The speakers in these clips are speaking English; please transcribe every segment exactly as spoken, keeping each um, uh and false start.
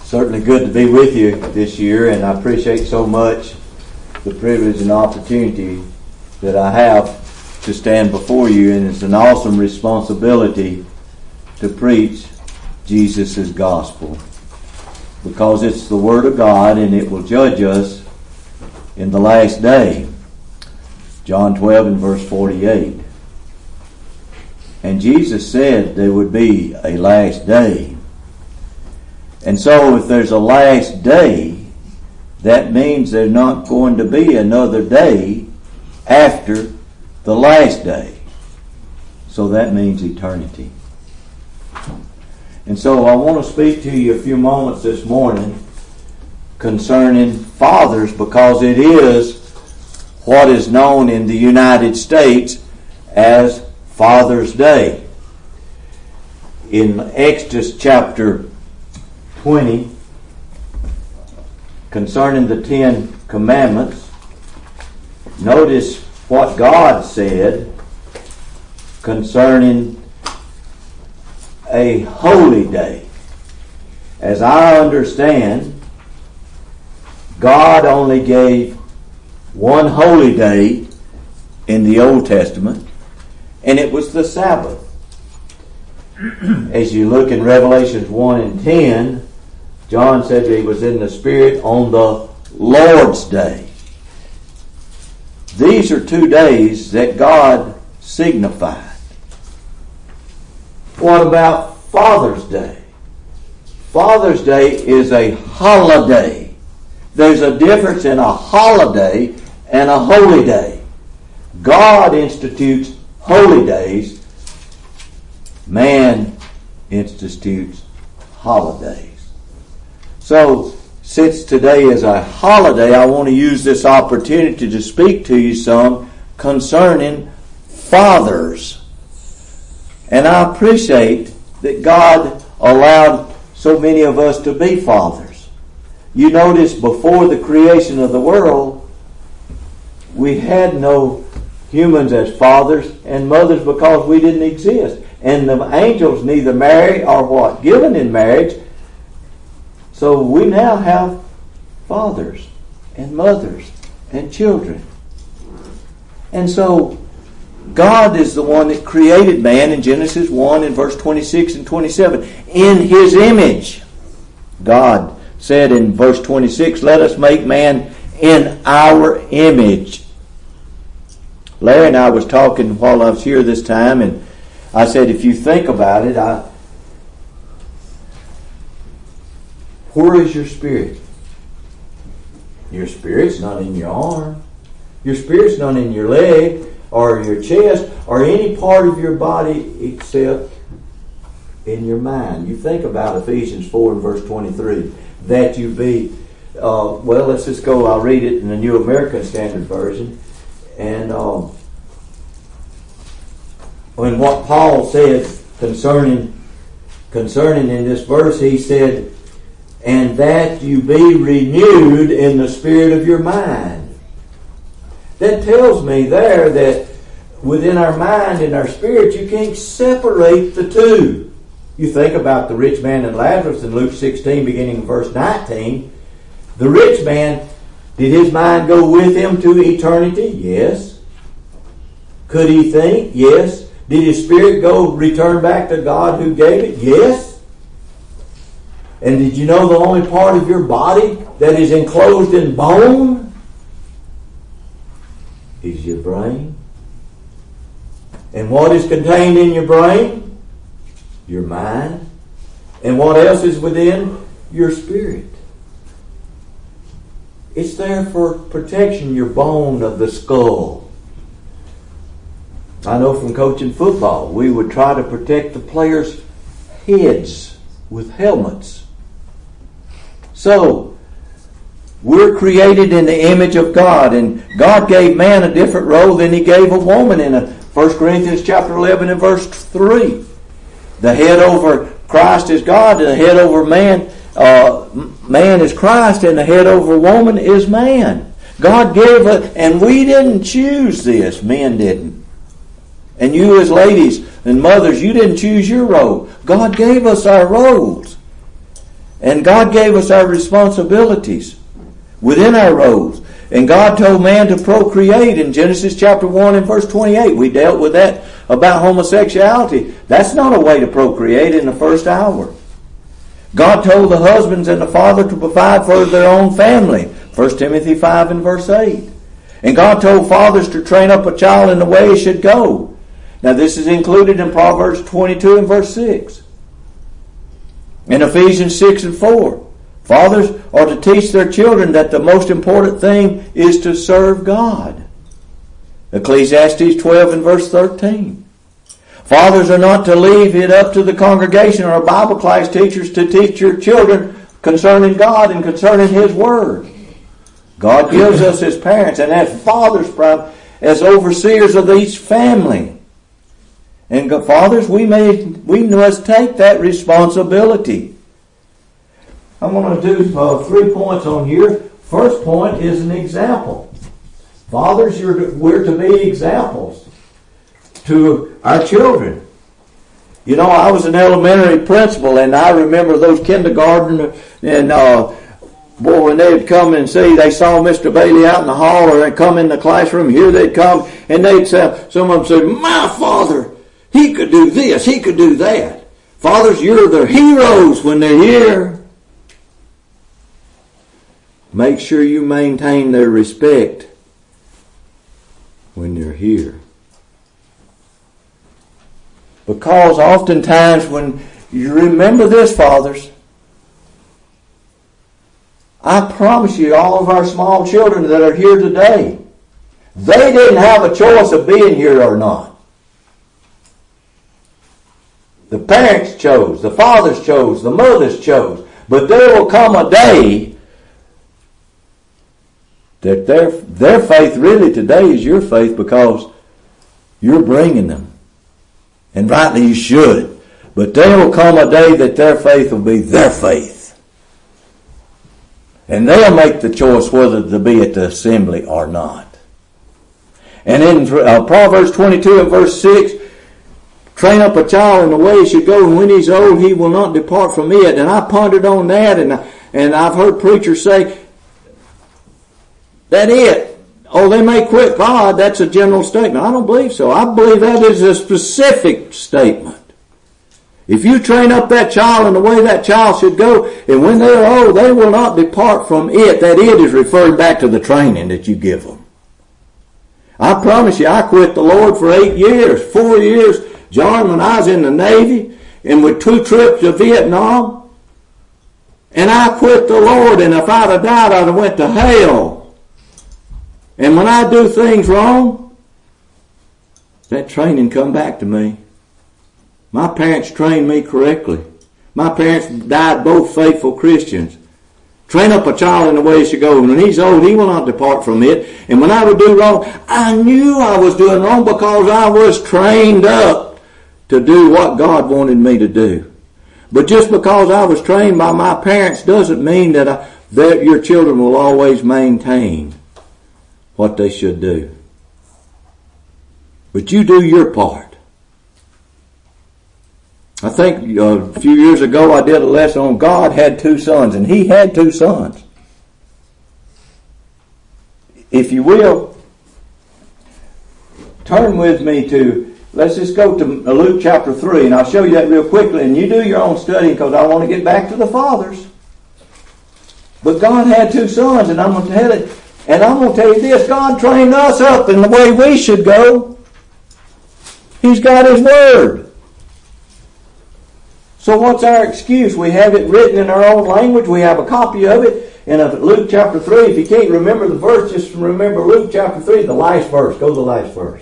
Certainly good to be with you this year, and I appreciate so much the privilege and opportunity that I have to stand before you, and it's an awesome responsibility to preach Jesus' gospel, because it's the Word of God and it will judge us in the last day. John twelve and verse forty-eight. And Jesus said there would be a last day. And so if there's a last day, that means there's not going to be another day after the last day. So that means eternity. And so I want to speak to you a few moments this morning concerning fathers, because it is what is known in the United States as Father's Day. In Exodus chapter twenty, concerning the Ten Commandments, notice what God said concerning a holy day. As I understand, God only gave one holy day in the Old Testament, and it was the Sabbath. As you look in Revelations one and ten, John said that he was in the Spirit on the Lord's Day. These are two days that God signified. What about Father's Day? Father's Day is a holiday. There's a difference in a holiday and a holy day. God institutes holy days. Man institutes holidays. So, since today is a holiday, I want to use this opportunity to speak to you some concerning fathers. And I appreciate that God allowed so many of us to be fathers. You notice before the creation of the world, we had no humans as fathers and mothers because we didn't exist. And the angels neither marry or what? Given in marriage. So we now have fathers and mothers and children. And so God is the one that created man in Genesis one and verse twenty-six and twenty-seven. In His image. God said in verse twenty-six, let us make man in our image. Larry and I was talking while I was here this time, and I said, if you think about it, I, where is your spirit? Your spirit's not in your arm. Your spirit's not in your leg or your chest or any part of your body except in your mind. You think about Ephesians four and verse twenty-three. That you be, uh, well, let's just go, I'll read it in the New American Standard Version. And um, when what Paul said concerning concerning in this verse, he said, and that you be renewed in the spirit of your mind. That tells me there that within our mind and our spirit, you can't separate the two. You think about the rich man and Lazarus in Luke sixteen, beginning in verse nineteen. The rich man, did his mind go with him to eternity? Yes. Could he think? Yes. Did his spirit go return back to God who gave it? Yes. And did you know the only part of your body that is enclosed in bone is your brain? And what is contained in your brain? Your mind. And what else is within? Your spirit. It's there for protection, your bone of the skull. I know from coaching football, we would try to protect the players' heads with helmets. So, we're created in the image of God, and God gave man a different role than He gave a woman in a First Corinthians chapter eleven and verse three. The head over Christ is God, and the head over man, uh, man is Christ, and the head over woman is man. God gave it, and we didn't choose this. Men didn't. And you as ladies and mothers, you didn't choose your role. God gave us our roles. And God gave us our responsibilities within our roles. And God told man to procreate in Genesis chapter one and verse twenty-eight. We dealt with that about homosexuality. That's not a way to procreate in the first hour. God told the husbands and the father to provide for their own family. First Timothy five and verse eight. And God told fathers to train up a child in the way he should go. Now this is included in Proverbs twenty-two and verse six. In Ephesians six and four. Fathers are to teach their children that the most important thing is to serve God. Ecclesiastes twelve and verse thirteen. Fathers are not to leave it up to the congregation or Bible class teachers to teach your children concerning God and concerning His Word. God gives us as parents and as fathers, as overseers of each family. And fathers, we may we must take that responsibility. I'm going to do uh, three points on here. First point is an example. Fathers, you're to, we're to be examples to our children. You know, I was an elementary principal, and I remember those kindergarten and uh, boy, when they'd come and see, they saw Mister Bailey out in the hall, or they'd come in the classroom. Here they'd come, and they'd say, some of them say, "My father, he could do this, he could do that." Fathers, you're their heroes when they're here. Make sure you maintain their respect when they're here. Because oftentimes when you remember this, fathers, I promise you, all of our small children that are here today, they didn't have a choice of being here or not. The parents chose, the fathers chose, the mothers chose. But there will come a day that their, their faith really today is your faith, because you're bringing them. And rightly you should. But there will come a day that their faith will be their faith. And they'll make the choice whether to be at the assembly or not. And in uh, Proverbs twenty-two and verse six, train up a child in the way he should go, and when he's old he will not depart from it. And I pondered on that, and, I, and I've heard preachers say, that it. Oh, they may quit God. That's a general statement. I don't believe so. I believe that is a specific statement. If you train up that child in the way that child should go, and when they're old, they will not depart from it. That it is referring back to the training that you give them. I promise you, I quit the Lord for eight years, four years, John, when I was in the Navy, and with two trips to Vietnam. And I quit the Lord, and if I'd have died, I'd have went to hell. And when I do things wrong, that training come back to me. My parents trained me correctly. My parents died both faithful Christians. Train up a child in the way he should go. And when he's old, he will not depart from it. And when I would do wrong, I knew I was doing wrong because I was trained up to do what God wanted me to do. But just because I was trained by my parents doesn't mean that, I, that your children will always maintain what they should do. But you do your part. I think uh, a few years ago I did a lesson on God had two sons, and he had two sons. If you will, turn with me to, let's just go to Luke chapter three, and I'll show you that real quickly, and you do your own study because I want to get back to the fathers. But God had two sons, and I'm going to tell it. And I'm going to tell you this, God trained us up in the way we should go. He's got His Word. So what's our excuse? We have it written in our own language. We have a copy of it in Luke chapter three. If you can't remember the verse, just remember Luke chapter three, the last verse. Go to the last verse.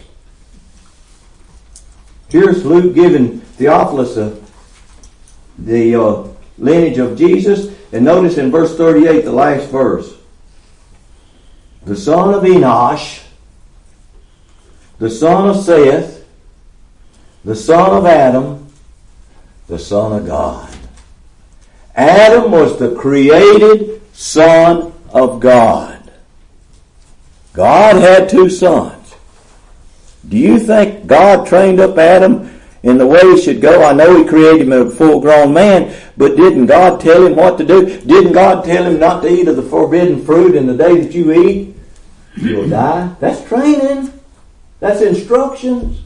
Here's Luke giving Theophilus a, the uh, lineage of Jesus. And notice in verse thirty-eight, the last verse. The son of Enosh, the son of Seth, the son of Adam, the son of God. Adam was the created son of God. God had two sons. Do you think God trained up Adam in the way he should go. I know he created him a full-grown man, but didn't God tell him what to do? Didn't God tell him not to eat of the forbidden fruit, and the day that you eat, you'll die? That's training. That's instructions.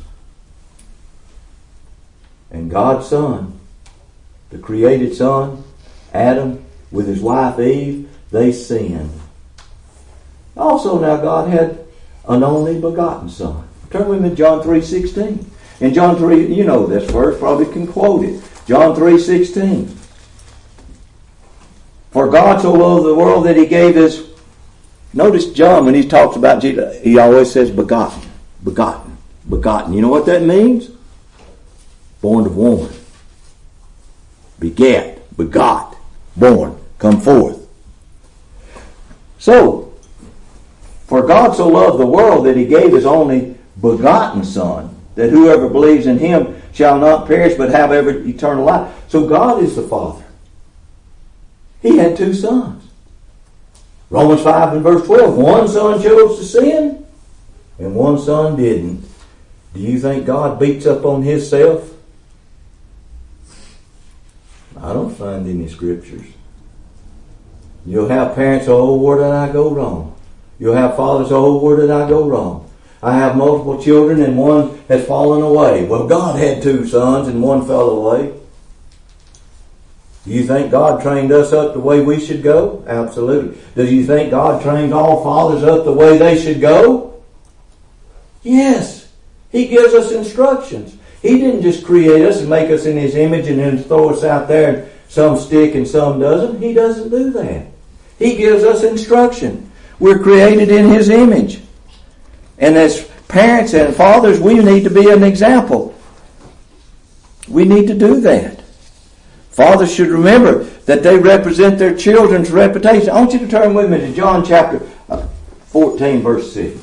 And God's Son, the created Son, Adam, with his wife Eve, they sinned. Also now God had an only begotten Son. Turn with me to John three sixteen. In John three, you know this verse, probably can quote it. John three sixteen. For God so loved the world that he gave his... Notice John, when he talks about Jesus, he always says begotten, begotten, begotten. You know what that means? Born of woman. Begat, begot, born, come forth. So, for God so loved the world that he gave his only begotten Son, that whoever believes in him shall not perish but have ever eternal life. So God is the Father. He had two sons. Romans five and verse twelve. One son chose to sin and one son didn't. Do you think God beats up on himself? I don't find any scriptures. You'll have parents, oh, where did I go wrong? You'll have fathers, oh, where did I go wrong? I have multiple children and one has fallen away. Well, God had two sons and one fell away. Do you think God trained us up the way we should go? Absolutely. Do you think God trained all fathers up the way they should go? Yes. He gives us instructions. He didn't just create us and make us in his image and then throw us out there and some stick and some doesn't. He doesn't do that. He gives us instruction. We're created in his image. And as parents and fathers, we need to be an example. We need to do that. Fathers should remember that they represent their children's reputation. I want you to turn with me to John chapter fourteen, verse six.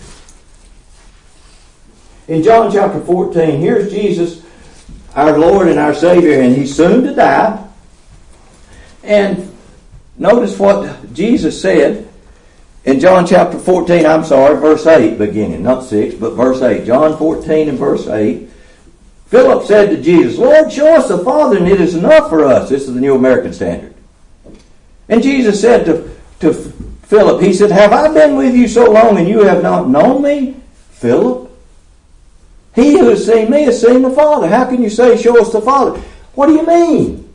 In John chapter fourteen, here's Jesus, our Lord and our Savior, and he's soon to die. And notice what Jesus said in John chapter fourteen, I'm sorry, verse eight beginning, not six, but verse eight. John fourteen and verse eight. Philip said to Jesus, Lord, show us the Father and it is enough for us. This is the New American Standard. And Jesus said to, to Philip, he said, have I been with you so long and you have not known me, Philip? He who has seen me has seen the Father. How can you say, show us the Father? What do you mean?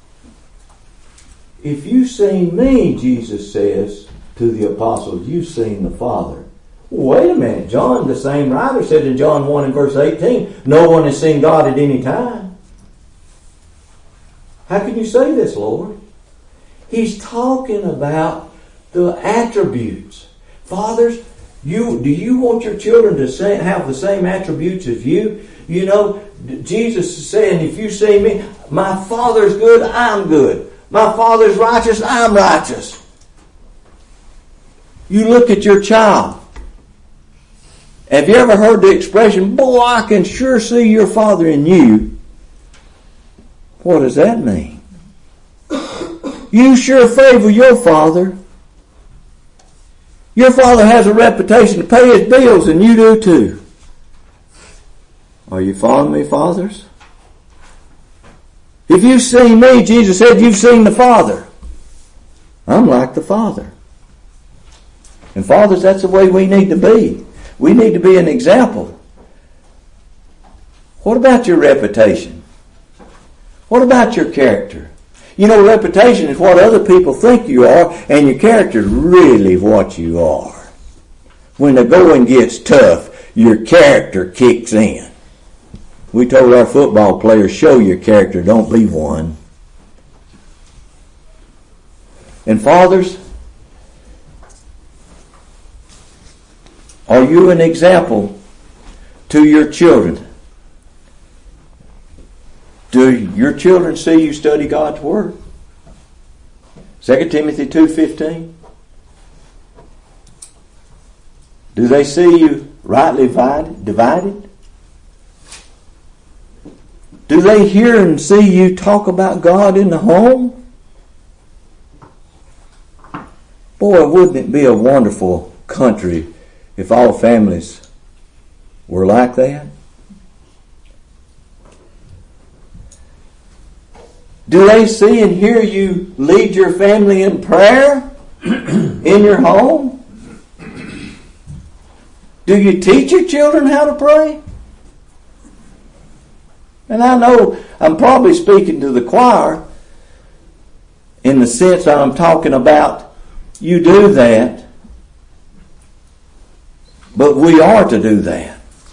If you've seen me, Jesus says to the apostles, you've seen the Father. Wait a minute. John, the same writer, said in John one and verse eighteen, no one has seen God at any time. How can you say this, Lord? He's talking about the attributes. Fathers, you do you want your children to say, have the same attributes as you? You know, Jesus is saying, if you see me, my Father's good, I'm good. My Father's righteous, I'm righteous. You look at your child. Have you ever heard the expression, boy, I can sure see your father in you? What does that mean? You sure favor your father. Your father has a reputation to pay his bills, and you do too. Are you following me, fathers? If you've seen me, Jesus said, you've seen the Father. I'm like the Father. And fathers, that's the way we need to be. We need to be an example. What about your reputation? What about your character? You know, reputation is what other people think you are, and your character is really what you are. When the going gets tough, your character kicks in. We told our football players, show your character, don't be one. And fathers, are you an example to your children? Do your children see you study God's Word? Second Timothy two fifteen. Do they see you rightly divided? Do they hear and see you talk about God in the home? Boy, wouldn't it be a wonderful country if all families were like that? Do they see and hear you lead your family in prayer in your home? Do you teach your children how to pray? And I know I'm probably speaking to the choir in the sense that I'm talking about you do that, but we are to do that.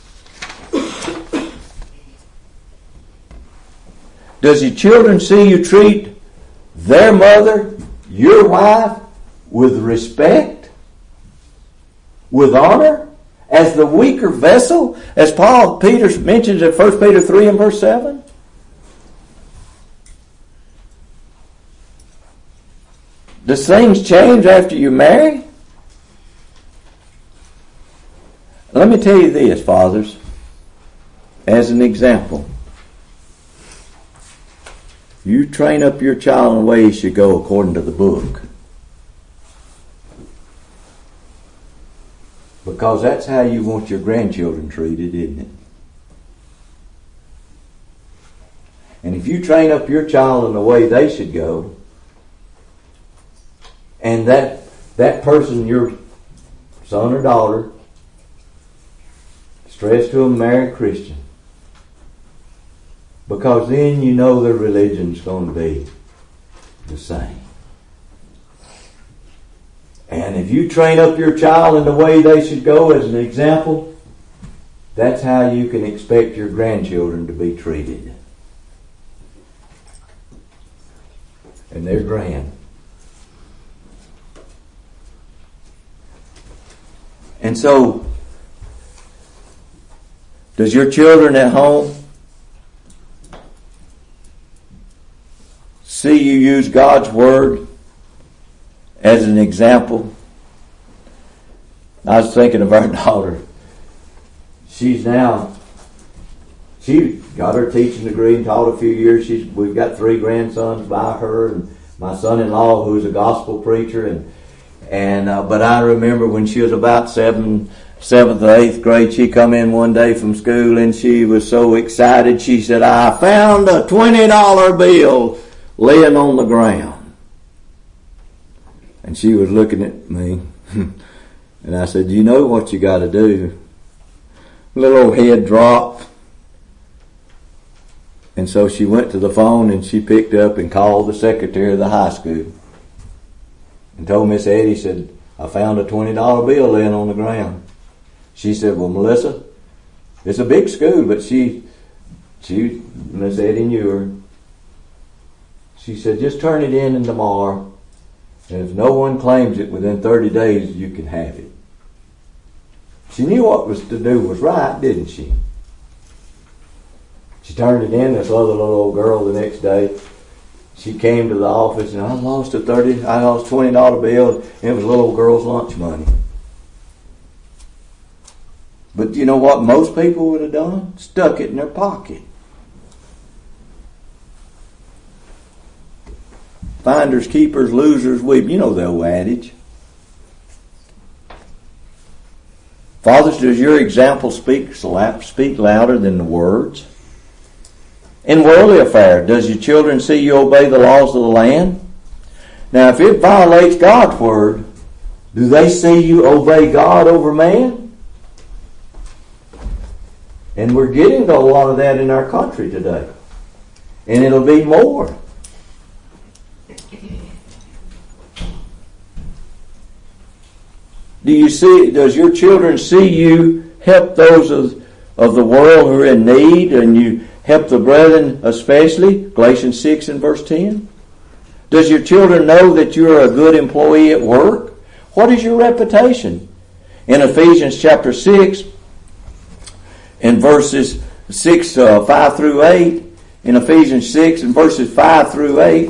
Does your children see you treat their mother, your wife, with respect, with honor, as the weaker vessel, as Paul Peter mentions in First Peter three and verse seven? Does things change after you marry? Let me tell you this, fathers, as an example. You train up your child in the way he should go according to the book. Because that's how you want your grandchildren treated, isn't it? And if you train up your child in the way they should go, and that that person, your son or daughter, stress to them, marry a Christian. Because then you know their religion's going to be the same. And if you train up your child in the way they should go as an example, that's how you can expect your grandchildren to be treated. And they're grand. And so, does your children at home see you use God's Word as an example? I was thinking of our daughter. She's now, she got her teaching degree and taught a few years. She's, we've got three grandsons by her, and my son-in-law who's a gospel preacher. And and uh, but I remember when she was about seven, seventh or eighth grade, she come in one day from school and she was so excited. She said, "I found a twenty dollar bill laying on the ground." And she was looking at me. And I said, "You know what you got to do?" Little old head dropped. And so she went to the phone and she picked up and called the secretary of the high school. And told Miss Eddie, said, "I found a twenty dollar bill laying on the ground." She said, "Well, Melissa, it's a big school," but she, she, Miss Eddie knew her. She said, "Just turn it in tomorrow, and if no one claims it within thirty days, you can have it." She knew what was to do was right, didn't she? She turned it in. This other little old girl the next day, she came to the office and, "I lost a thirty, I lost a twenty dollar bill. And it was a little old girl's lunch money." But you know what most people would have done? Stuck it in their pocket. Finders, keepers, losers, weep. You know the old adage. Fathers, does your example speak, speak louder than the words? In worldly affairs, does your children see you obey the laws of the land? Now, if it violates God's word, do they see you obey God over man? And we're getting to a lot of that in our country today. And it'll be more. Do you see, does your children see you help those of, of the world who are in need, and you help the brethren especially? Galatians six and verse ten. Does your children know that you're a good employee at work? What is your reputation? In Ephesians chapter six, in verses six, uh, five through eight, in Ephesians six and verses five through eight,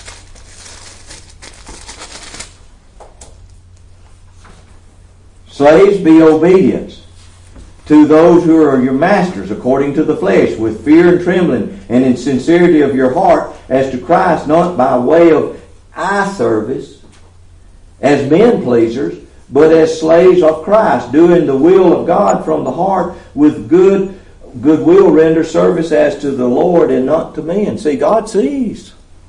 slaves, be obedient to those who are your masters according to the flesh, with fear and trembling, and in sincerity of your heart, as to Christ, not by way of eye service, as men pleasers, but as slaves of Christ, doing the will of God from the heart, with good goodwill render service as to the Lord and not to men. See, God sees.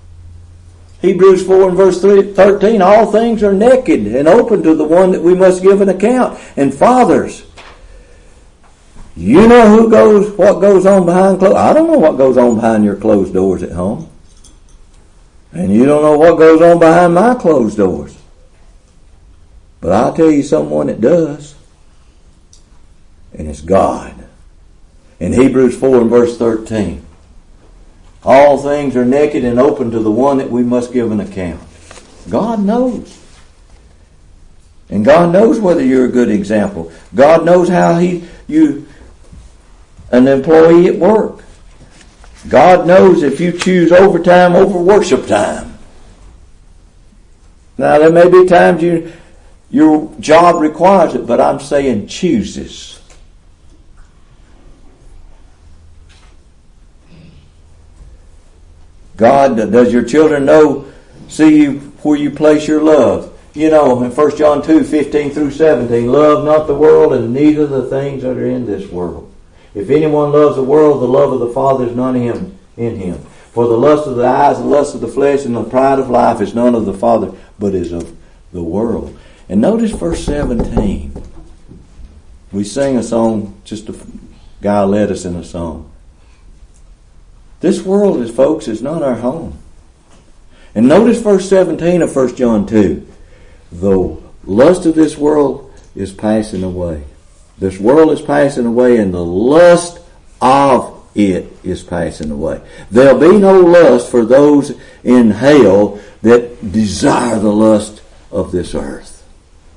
Hebrews four and verse thirteen, all things are naked and open to the one that we must give an account. And fathers, you know who goes, what goes on behind closed. I don't know what goes on behind your closed doors at home. And you don't know what goes on behind my closed doors. But I'll tell you someone that does. And it's God. In Hebrews four and verse thirteen. All things are naked and open to the one that we must give an account. God knows. And God knows whether you're a good example. God knows how he, you, an employee at work. God knows if you choose overtime over worship time. Now there may be times you, your job requires it, but I'm saying chooses. God, does your children know, see you where you place your love? You know, in First John two, fifteen through seventeen, love not the world and neither the things that are in this world. If anyone loves the world, the love of the Father is not in him. In him. For the lust of the eyes, the lust of the flesh, and the pride of life is none of the Father, but is of the world. And notice verse seventeen. We sing a song, just a guy led us in a song. This world, is, folks, is not our home. And notice verse seventeen of First John two. The lust of this world is passing away. This world is passing away, and the lust of it is passing away. There'll be no lust for those in hell that desire the lust of this earth.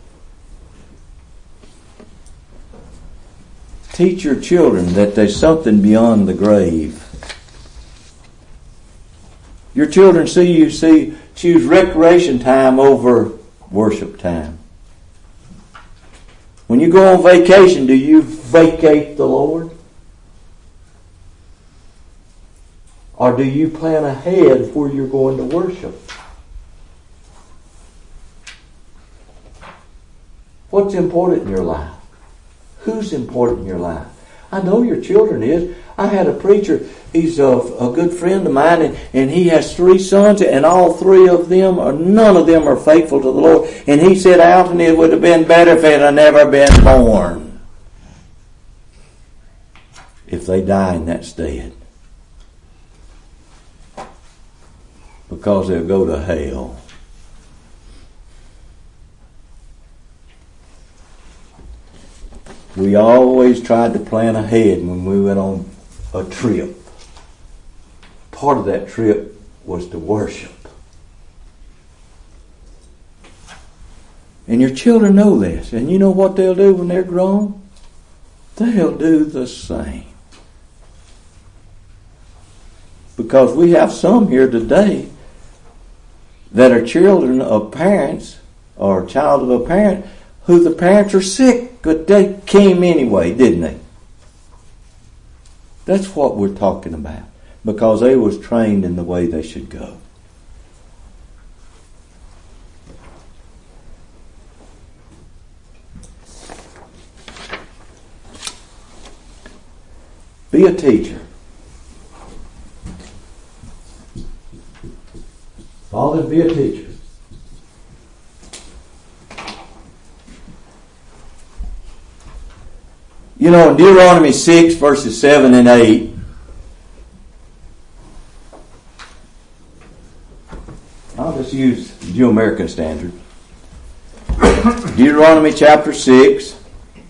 Teach your children that there's something beyond the grave. Your children see you see choose recreation time over worship time. When you go on vacation, do you vacate the Lord? Or do you plan ahead where you're going to worship? What's important in your life? Who's important in your life? I know your children is. I had a preacher, he's a, a good friend of mine, and, and he has three sons, and all three of them, or none of them are faithful to the Lord. And he said, Alton, it would have been better if it had never been born. If they die in that stead. Because they'll go to hell. We always tried to plan ahead when we went on a trip. Part of that trip was to worship. And your children know this. And you know what they'll do when they're grown? They'll do the same. Because we have some here today that are children of parents or child of a parent who the parents are sick, but they came anyway, didn't they? That's what we're talking about. Because they was trained in the way they should go. Be a teacher. Fathers, be a teacher. You know, in Deuteronomy six, verses seven and eight, I'll just use the New American Standard. Deuteronomy chapter six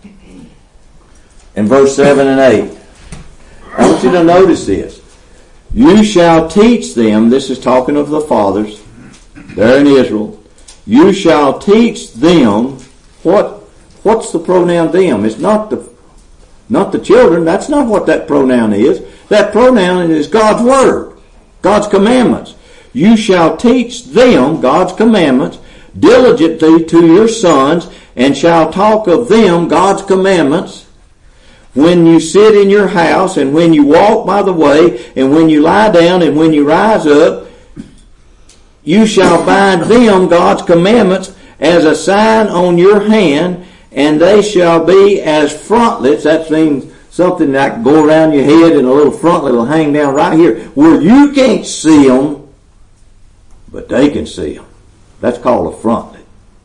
and verse seven and eight. I want you to notice this. You shall teach them, this is talking of the fathers there in Israel, you shall teach them, what what's the pronoun them? It's not the not the children, that's not what that pronoun is. That pronoun is God's word, God's commandments. You shall teach them, God's commandments, diligently to your sons, and shall talk of them, God's commandments, when you sit in your house, and when you walk by the way, and when you lie down, and when you rise up. You shall bind them, God's commandments, as a sign on your hand, and they shall be as frontlets. That means something that can go around your head, and a little frontlet will hang down right here, where you can't see them. but they can see them. That's called a frontlet.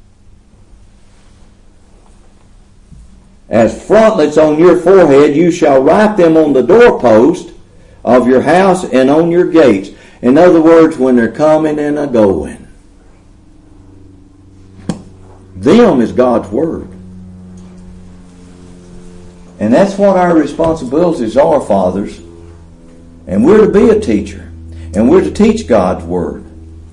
As frontlets on your forehead, you shall write them on the doorpost of your house and on your gates. In other words, when they're coming and a going. Them is God's Word. And that's what our responsibilities are, fathers. And we're to be a teacher. And we're to teach God's Word.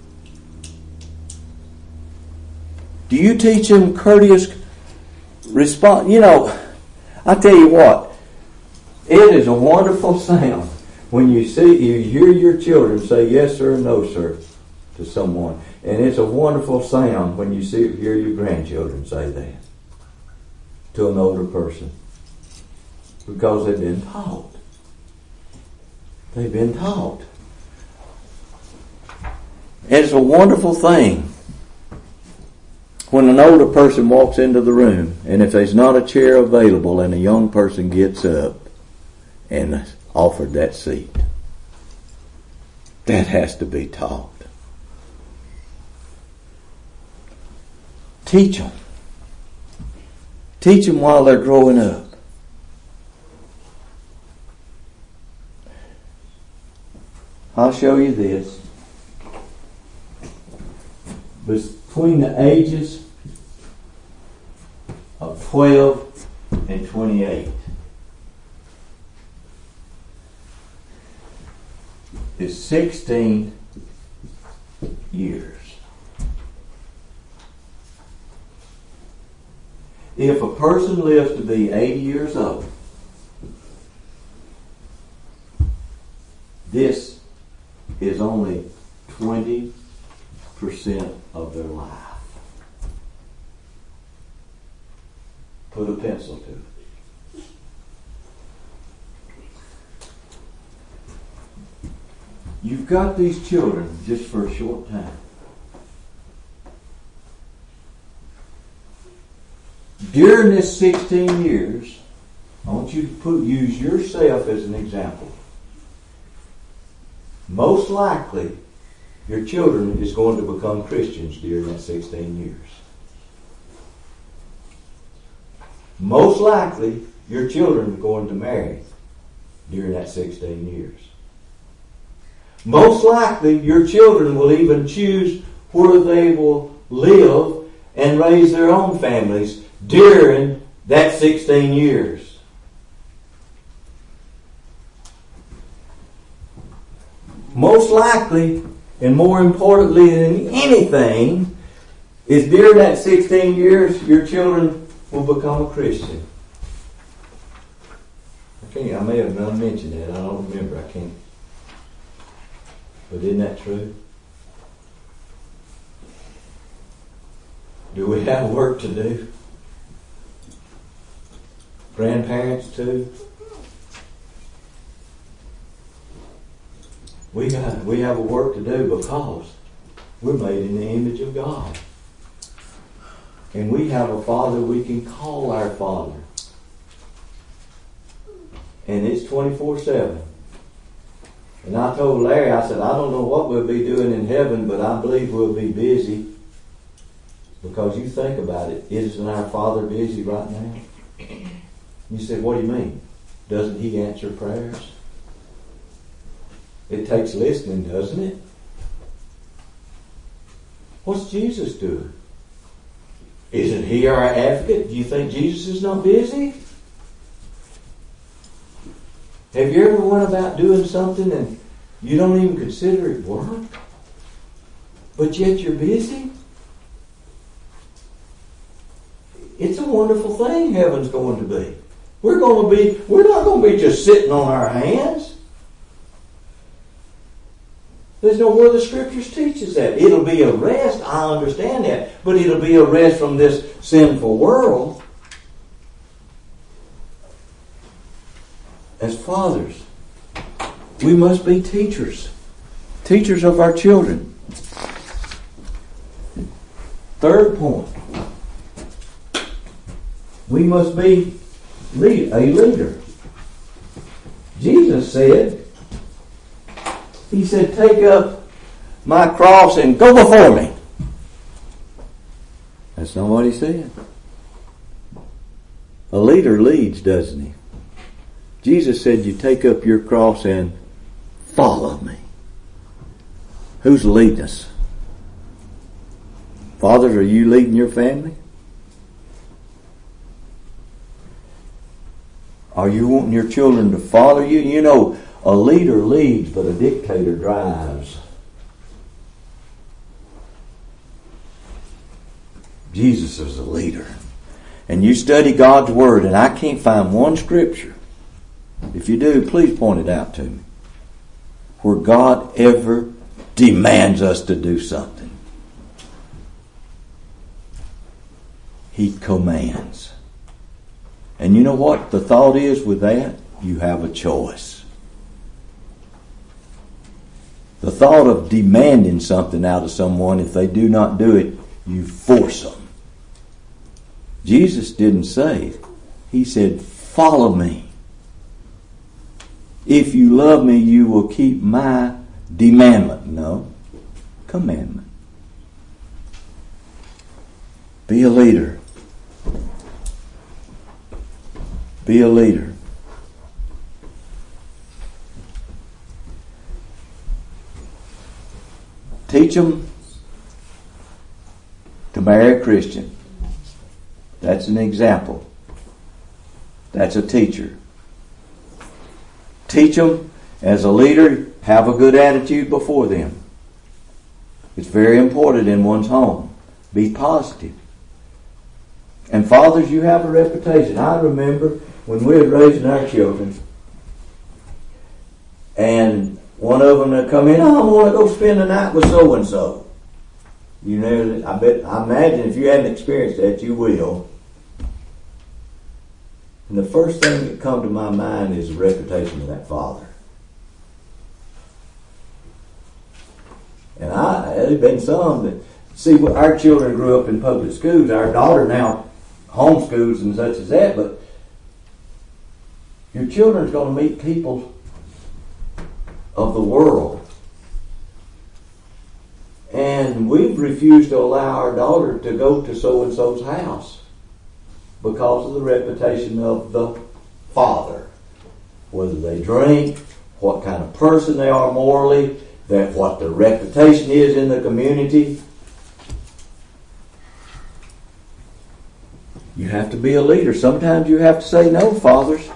Do you teach them courteous response? You know, I tell you what, it is a wonderful sound when you see, you hear your children say yes sir and no sir to someone. And it's a wonderful sound when you see, hear your grandchildren say that to an older person. Because they've been taught. They've been taught. And it's a wonderful thing when an older person walks into the room, and if there's not a chair available and a young person gets up and offered that seat. That has to be taught. Teach them. Teach them while they're growing up. I'll show you this. Between the ages of twelve and twenty-eight is sixteen years. If a person lives to be eighty years old, this is only twenty percent of their life. Put a pencil to it. You've got these children just for a short time. During this sixteen years, I want you to put, use yourself as an example. Most likely, your children is going to become Christians during that sixteen years. Most likely, your children are going to marry during that sixteen years. Most likely, your children will even choose where they will live and raise their own families during that sixteen years. Most likely, and more importantly than anything, is during that sixteen years, your children will become a Christian. I can't, I may have not mentioned that. I don't remember. I can't. But isn't that true? Do we have work to do? Grandparents too? We got, we have a work to do because we're made in the image of God. And we have a Father we can call our Father. And it's twenty-four seven. And I told Larry, I said, I don't know what we'll be doing in heaven, but I believe we'll be busy. Because you think about it, isn't our Father busy right now? You said, what do you mean? Doesn't He answer prayers? It takes listening, doesn't it? What's Jesus doing? Isn't He our advocate? Do you think Jesus is not busy? Have you ever went about doing something and you don't even consider it work? But yet you're busy? It's a wonderful thing heaven's going to be. We're going to be, we're not going to be just sitting on our hands. There's nowhere the Scriptures teaches that. It'll be a rest, I understand that, but it'll be a rest from this sinful world. As fathers, we must be teachers. Teachers of our children. Third point. We must be lead, a leader. Jesus said, He said, take up my cross and go before me. That's not what he said. A leader leads, doesn't he? Jesus said, you take up your cross and follow me. Who's leading us? Fathers, are you leading your family? Are you wanting your children to follow you? You know, a leader leads, but a dictator drives. Jesus is a leader. And you study God's Word, and I can't find one scripture. If you do, please point it out to me. Where God ever demands us to do something. He commands. And you know what the thought is with that? You have a choice. The thought of demanding something out of someone, if they do not do it, you force them. Jesus didn't say, he said, follow me. If you love me, you will keep my demandment. No, commandment. Be a leader. Be a leader. Teach them to marry a Christian. That's an example. That's a teacher. Teach them as a leader, have a good attitude before them. It's very important in one's home. Be positive. And fathers, you have a reputation. I remember when we were raising our children, and one of them would come in, oh, I want to go spend the night with so-and-so. You know, I bet, I imagine if you haven't experienced that, you will. And the first thing that comes to my mind is the reputation of that father. And I, there's been some that, see, our children grew up in public schools. Our daughter now homeschools and such as that, but your children's going to meet people of the world. And we've refused to allow our daughter to go to so-and-so's house because of the reputation of the father. Whether they drink, what kind of person they are morally, that what their reputation is in the community. You have to be a leader. Sometimes you have to say no, fathers.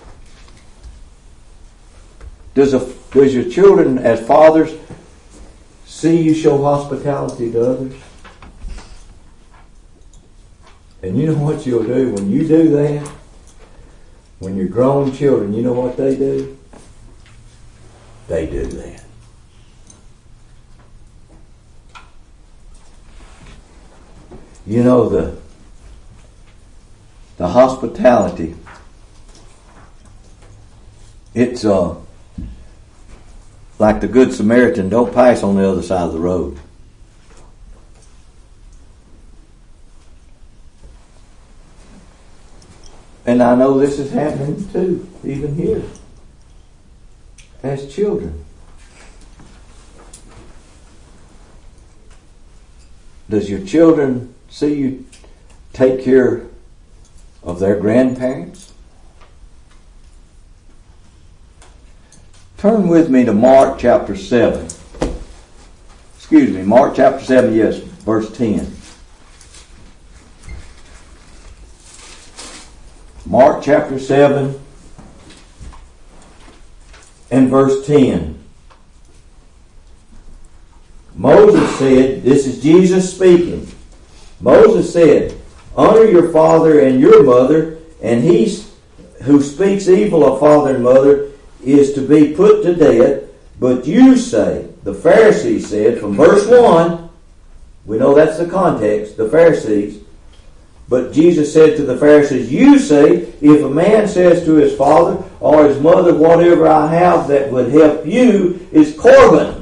Does a does your children, as fathers, see you show hospitality to others? And you know what you'll do when you do that? When you're grown children, you know what they do? They do that. You know, the the hospitality, it's uh like the Good Samaritan, don't pass on the other side of the road. And I know this is happening too, even here, as children. Does your children see you take care of their grandparents? Turn with me to Mark chapter seven. Excuse me, Mark chapter seven, yes, verse ten. Mark chapter seven and verse ten. Moses said, this is Jesus speaking. Moses said, honor your father and your mother, and he who speaks evil of father and mother is to be put to death. But you say, the Pharisees said, from verse one, we know that's the context, the Pharisees. But Jesus said to the Pharisees, you say, if a man says to his father or his mother, whatever I have that would help you is Corban.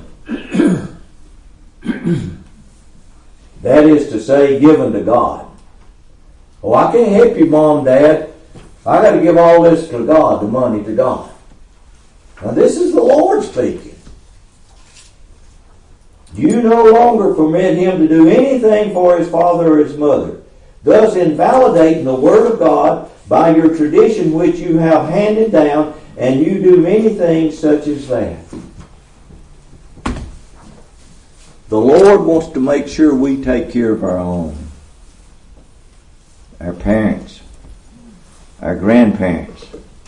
That is to say, given to God. Oh, I can't help you, Mom, Dad. I got to give all this to God, the money to God. Now this is the Lord speaking. You no longer permit him to do anything for his father or his mother, thus invalidating the Word of God by your tradition which you have handed down, and you do many things such as that. The Lord wants to make sure we take care of our own. Our parents. Our grandparents.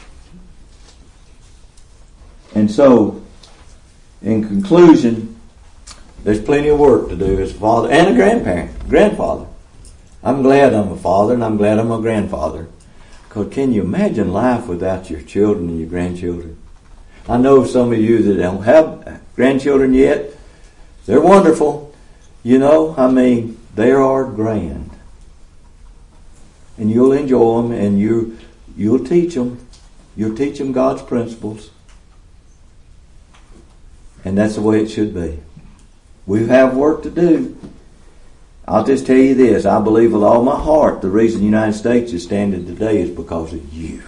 And so, in conclusion, there's plenty of work to do as a father and a grandparent, grandfather. I'm glad I'm a father and I'm glad I'm a grandfather. Because can you imagine life without your children and your grandchildren? I know some of you that don't have grandchildren yet. They're wonderful. You know, I mean, they are grand. And you'll enjoy them and you, you'll teach them. You'll teach them God's principles. And that's the way it should be. We have work to do. I'll just tell you this. I believe with all my heart the reason the United States is standing today is because of you.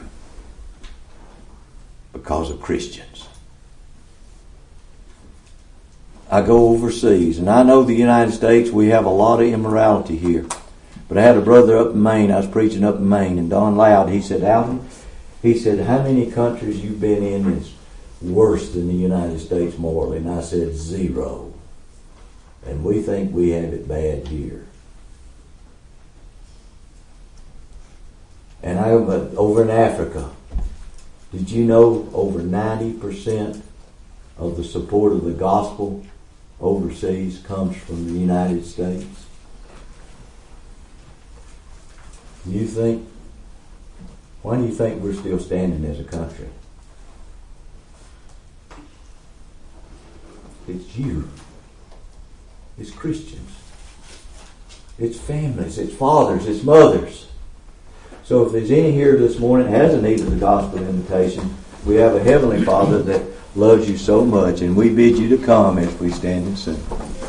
Because of Christians. I go overseas, and I know the United States, we have a lot of immorality here. But I had a brother up in Maine, I was preaching up in Maine, and Don Loud, he said, Alvin, he said, how many countries you've been in is worse than the United States morally? And I said, zero. And we think we have it bad here. And I over in Africa, did you know over ninety percent of the support of the gospel overseas comes from the United States? You think, why do you think we're still standing as a country? It's you. It's Christians. It's families. It's fathers. It's mothers. So if there's any here this morning that has a need of the gospel invitation, we have a Heavenly Father that loves you so much, and we bid you to come as we stand and sing.